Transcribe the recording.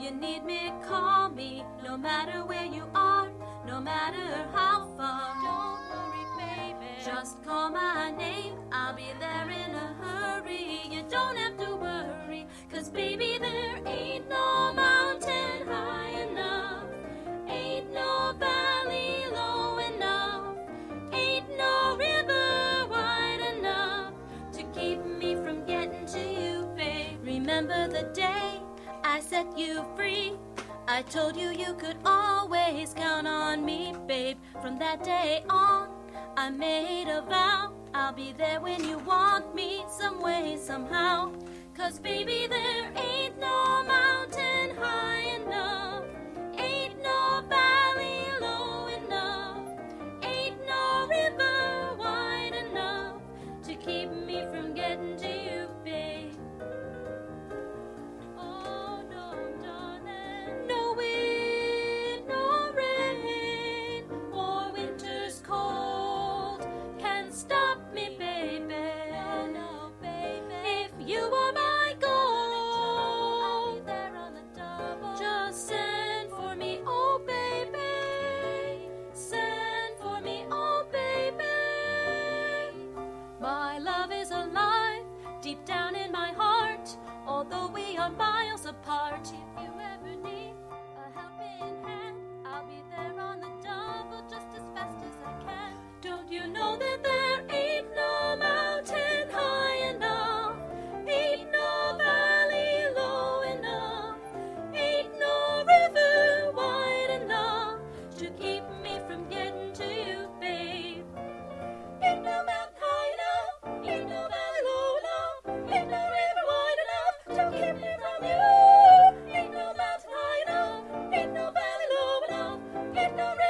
you need me, call me. No matter where you are, no matter how far. Don't worry, baby. Just call my name, I'll be there in a hurry. You don't have to worry, 'cause baby, there ain't no mountain high enough. Ain't no valley low enough. Ain't no river wide enough to keep me from getting to you, babe. Remember the day I set you free? I told you you could always count on me, babe. From that day on, I made a vow. I'll be there when you want me, some way, somehow. 'Cause baby, there ain't no mountain high enough. Ain't no valley low enough. Ain't no river wide enough to keep me from getting to you, babe. Oh, no, darling. No wind, no rain, or winter's cold can stop me, baby. No, baby. If you are my goal, I'll be there on the double. Just send for me, oh, baby. Send for me, oh, baby. My love is alive, deep down in my heart, although we are miles apart. If you ever need a helping hand, I'll be there on the double just as fast as I can. Don't you know that there ain't no mountain high enough? Ain't no valley low enough. Ain't no river wide enough to keep me from getting to you, babe. Ain't no mountain high enough. Ain't no valley low enough. Ain't no river wide enough to keep me from you. Ain't no mountain high enough. Ain't no valley low enough. Ain't no